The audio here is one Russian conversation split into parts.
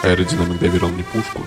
Аэродинамик доверил мне пушку.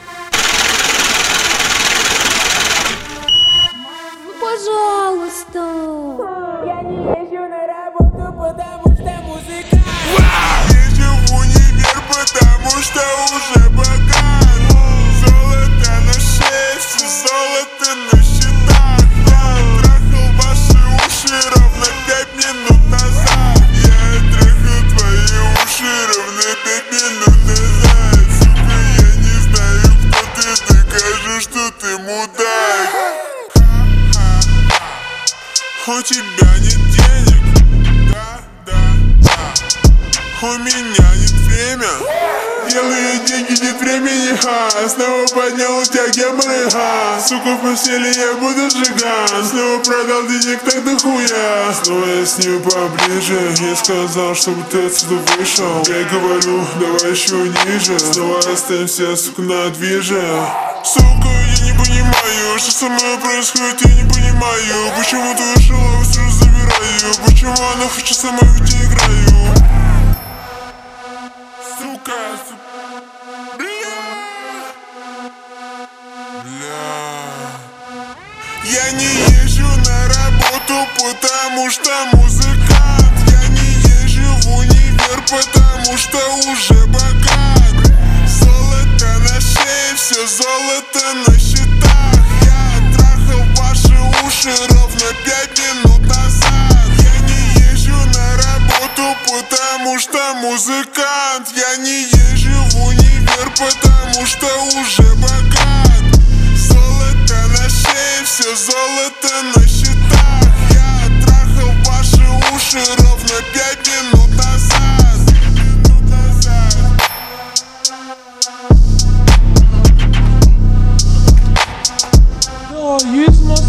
Пожалуйста. Я не езжу на работу, потому что музыка. Езжу в универ, потому что уже богат. Золото на шее, все золото на счетах. Я трахал ваши уши ровно 5 минут назад. Я трахал твои уши ровно 5 минут назад. Сука, я не знаю, кто ты, докажу, что ты мудак. У тебя нет денег, да. У меня нет время. Делаю деньги, нет времени, снова поднял у тебя геморрой, сука, в постели я буду сжиган. Снова продал денег так до хуя. Снова я с ним поближе. Я сказал, чтобы ты отсюда вышел. Я говорю, давай еще ниже. Снова остаемся, сука, на движе. Сука, я не понимаю, что со мной происходит, я не понимаю. Почему ты ушла, я сразу забираю. Почему она хочет со мной, ведь я играю. Сука, я не езжу на работу, потому что музыкант. Я не езжу в универ, потому что уже богат. Золото на шее, все золото на счетах. Я трахал ваши уши ровно 5 минут назад. Я не езжу на работу, потому что музыкант. Я не езжу в универ, потому что уже богат. Золото на шее, все золото на счетах. Я трахал ваши уши ровно 5 минут назад. Да, есть